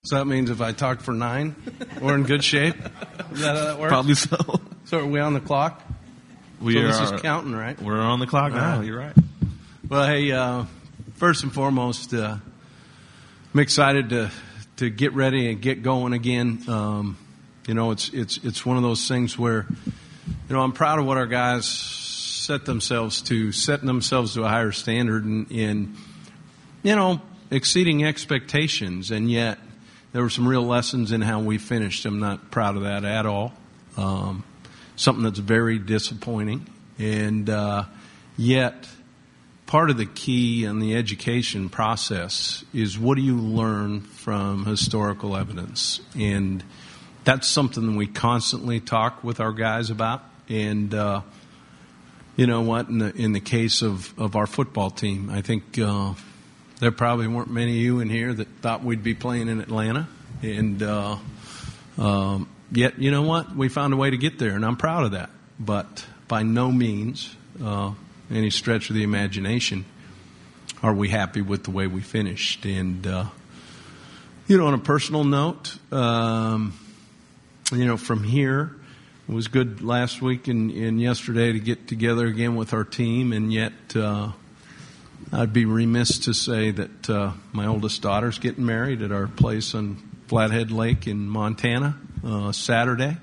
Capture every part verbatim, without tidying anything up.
So that means if I talk for nine, we're in good shape? Is that how that works? Probably so. So are we on the clock? We so are. this is counting, right? We're on the clock now. Right. You're right. Well, hey, uh, first and foremost, uh, I'm excited to to get ready and get going again. Um, you know, it's it's it's one of those things where, you know, I'm proud of what our guys set themselves to, setting themselves to a higher standard and, and you know, exceeding expectations, and yet there were some real lessons in how we finished. I'm not proud of that at all. Um, something that's very disappointing. And uh, yet part of the key in the education process is what do you learn from historical evidence? And that's something we constantly talk with our guys about. And uh, you know what? In the, in the case of, of our football team, I think uh, there probably weren't many of you in here that thought we'd be playing in Atlanta. And uh, um, yet, you know what? We found a way to get there, and I'm proud of that. But by no means, uh, any stretch of the imagination, are we happy with the way we finished. And, uh, you know, on a personal note, um, you know, from here, it was good last week and, and yesterday to get together again with our team, and yet uh, I'd be remiss to say that uh, my oldest daughter's getting married at our place on Flathead Lake in Montana uh, Saturday.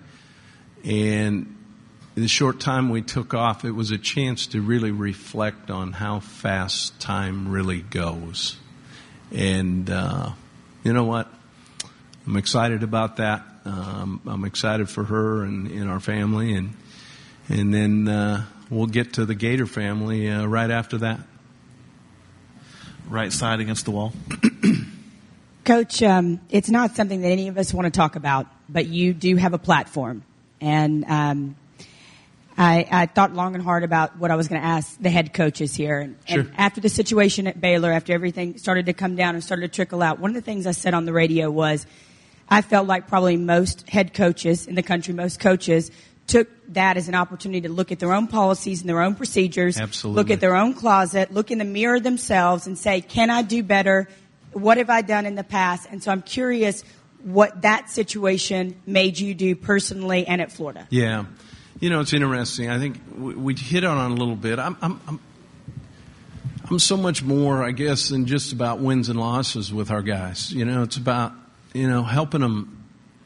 And in the short time we took off, it was a chance to really reflect on how fast time really goes. And uh, you know what? I'm excited about that. Um, I'm excited for her and, and our family, and and then uh, we'll get to the Gator family uh, right after that. Right side against the wall. Coach, um, it's not something that any of us want to talk about, but you do have a platform. And um, I, I thought long and hard about what I was going to ask the head coaches here. And, sure. and after the situation at Baylor, after everything started to come down and started to trickle out, one of the things I said on the radio was I felt like probably most head coaches in the country, most coaches, took that as an opportunity to look at their own policies and their own procedures, Absolutely. Look at their own closet, look in the mirror themselves and say, can I do better? What have I done in the past? And so I'm curious what that situation made you do personally and at Florida. Yeah. You know, it's interesting. I think we, we hit on it a little bit. I'm, I'm, I'm, I'm so much more, I guess, than just about wins and losses with our guys. You know, it's about, you know, helping them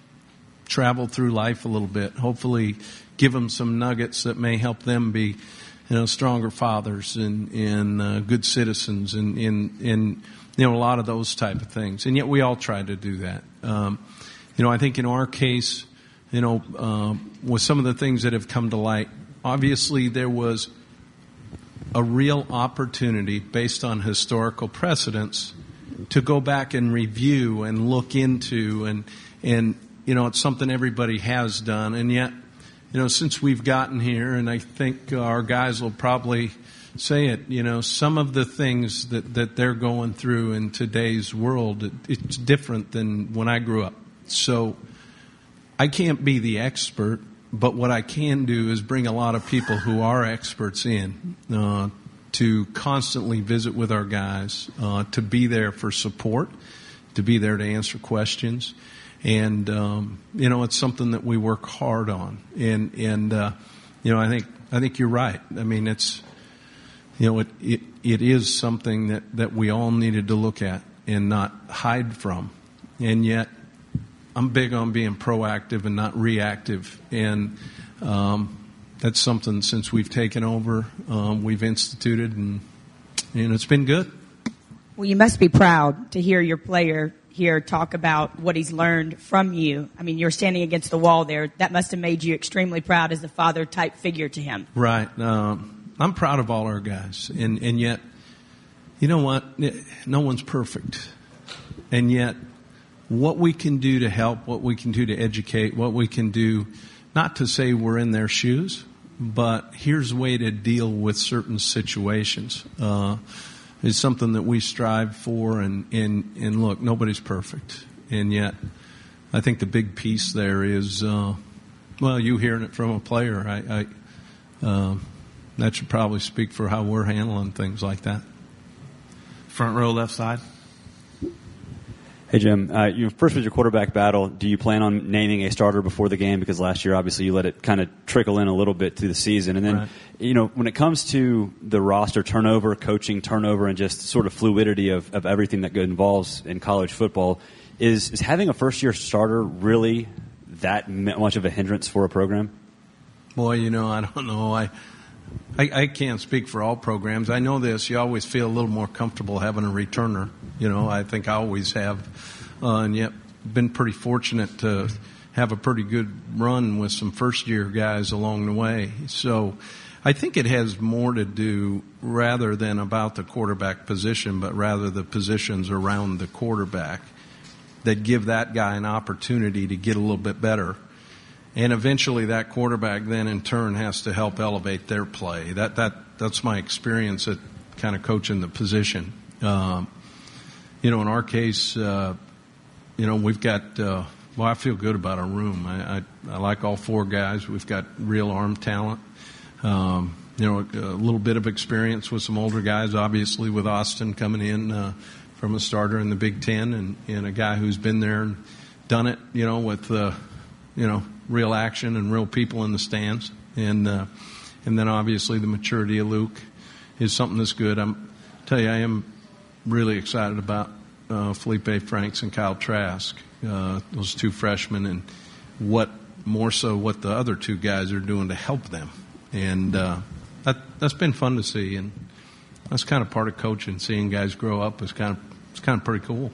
travel through life a little bit. Hopefully give them some nuggets that may help them be, you know, stronger fathers and, and uh, good citizens and, and, and, you know, a lot of those type of things. And yet we all try to do that. Um, you know, I think in our case, you know, uh, with some of the things that have come to light, obviously there was a real opportunity based on historical precedents to go back and review and look into, and, and, you know, it's something everybody has done. And yet, you know, since we've gotten here, and I think our guys will probably say it, you know, some of the things that, that they're going through in today's world, it, it's different than when I grew up. So I can't be the expert, but what I can do is bring a lot of people who are experts in uh, to constantly visit with our guys, uh, to be there for support, to be there to answer questions. And, um, you know, it's something that we work hard on. And, and uh, you know, I think I think you're right. I mean, it's, you know, it, it, it is something that, that we all needed to look at and not hide from. And yet, I'm big on being proactive and not reactive. And um, that's something since we've taken over, um, we've instituted, and, and it's been good. Well, you must be proud to hear your player here talk about what he's learned from you. I mean, you're standing against the wall there. That must have made you extremely proud as a father-type figure to him. Right. Um, I'm proud of all our guys. And, and yet, you know what? No one's perfect. And yet, what we can do to help, what we can do to educate, what we can do, not to say we're in their shoes, but here's a way to deal with certain situations. Uh, is something that we strive for, and, and, and look, nobody's perfect. And yet, I think the big piece there is, uh, well, you hearing it from a player, I, I uh, that should probably speak for how we're handling things like that. Front row, left side. Hey, Jim. Uh, you first was your quarterback battle. Do you plan on naming a starter before the game? Because last year, obviously, you let it kind of trickle in a little bit through the season. And then, right. you know, when it comes to the roster turnover, coaching turnover, and just sort of fluidity of, of everything that involves in college football, is, is having a first-year starter really that much of a hindrance for a program? Boy, you know, I don't know. I, I I can't speak for all programs. I know this. You always feel a little more comfortable having a returner. You know, I think I always have, uh, and yet been pretty fortunate to have a pretty good run with some first-year guys along the way. So I think it has more to do rather than about the quarterback position, but rather the positions around the quarterback that give that guy an opportunity to get a little bit better. And eventually that quarterback then in turn has to help elevate their play. That that that's my experience at kind of coaching the position. Um, you know, in our case, uh, you know, we've got, uh, well, I feel good about our room. I, I, I like all four guys. We've got real arm talent. Um, you know, a, a little bit of experience with some older guys, obviously with Austin coming in uh, from a starter in the Big Ten and, and a guy who's been there and done it, you know, with, uh, you know, real action and real people in the stands, and uh, and then obviously the maturity of Luke is something that's good. I'm tell you, I am really excited about uh, Felipe Franks and Kyle Trask, uh, those two freshmen, and what more so what the other two guys are doing to help them, and uh, that that's been fun to see, and that's kind of part of coaching. Seeing guys grow up is kind of it's kind of pretty cool.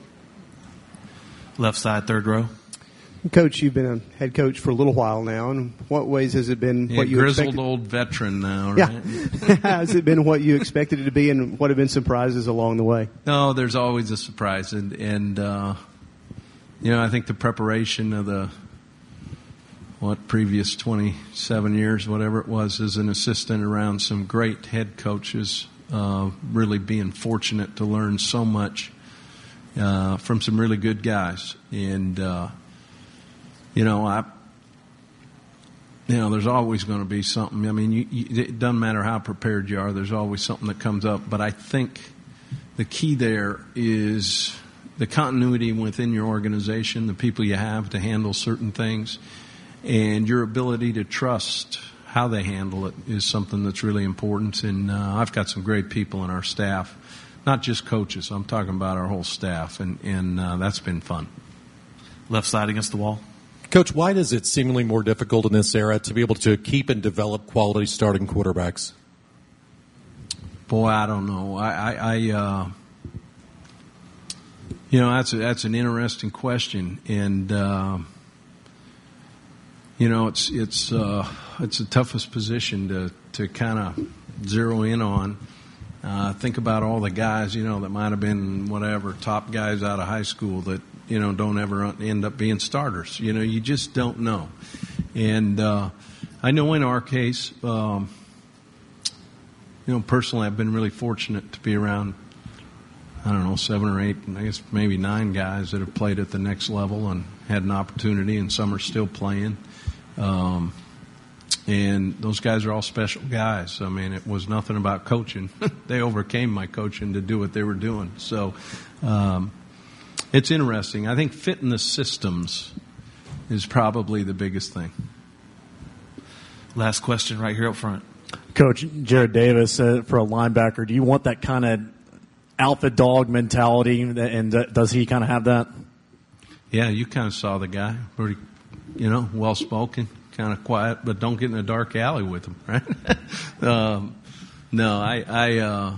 Left side, third row. Coach, you've been a head coach for a little while now. In what ways has it been yeah, what you grizzled expected? old veteran now, right? Yeah. Has it been what you expected it to be, and what have been surprises along the way? No, there's always a surprise, and and uh, you know, I think the preparation of the what previous twenty-seven years, whatever it was, as an assistant around some great head coaches, uh, really being fortunate to learn so much uh, from some really good guys, and. Uh, You know, I, you know, there's always going to be something. I mean, you, you, it doesn't matter how prepared you are. There's always something that comes up. But I think the key there is the continuity within your organization, the people you have to handle certain things, and your ability to trust how they handle it is something that's really important. And uh, I've got some great people in our staff, not just coaches. I'm talking about our whole staff, and, and uh, that's been fun. Left side against the wall. Coach, why is it seemingly more difficult in this era to be able to keep and develop quality starting quarterbacks? Boy, I don't know. I, I, I uh, you know, that's a, that's an interesting question, and uh, you know, it's it's uh, it's the toughest position to to kind of zero in on. Uh, think about all the guys, you know, that might have been whatever top guys out of high school that, you know, don't ever end up being starters. You know, you just don't know. And uh, I know in our case, um, you know, personally, I've been really fortunate to be around, I don't know, seven or eight, I guess maybe nine guys that have played at the next level and had an opportunity, and some are still playing. Um, And those guys are all special guys. I mean, it was nothing about coaching. They overcame my coaching to do what they were doing. So um, it's interesting. I think fitting the systems is probably the biggest thing. Last question right here up front. Coach, Jared Davis, uh, for a linebacker, do you want that kind of alpha dog mentality, and uh, does he kind of have that? Yeah, you kind of saw the guy. Pretty, you know, well-spoken. Kind of quiet, but don't get in a dark alley with them, right? um, no, I, I uh,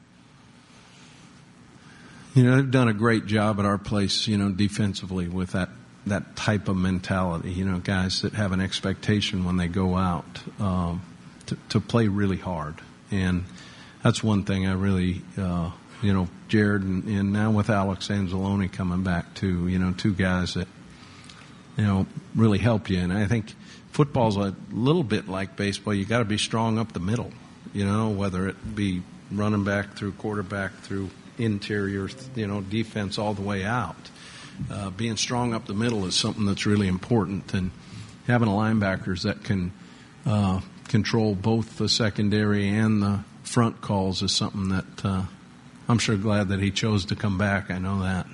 you know, they've done a great job at our place, you know, defensively with that, that type of mentality, you know, guys that have an expectation when they go out um, to, to play really hard. And that's one thing I really, uh, you know, Jared and, and now with Alex Anzalone coming back too, you know, two guys that, you know, really help you. And I think football's a little bit like baseball. You got to be strong up the middle, you know, whether it be running back through quarterback through interior, you know, defense all the way out. Uh, being strong up the middle is something that's really important, and having a linebackers that can uh, control both the secondary and the front calls is something that uh, I'm sure glad that he chose to come back. I know that.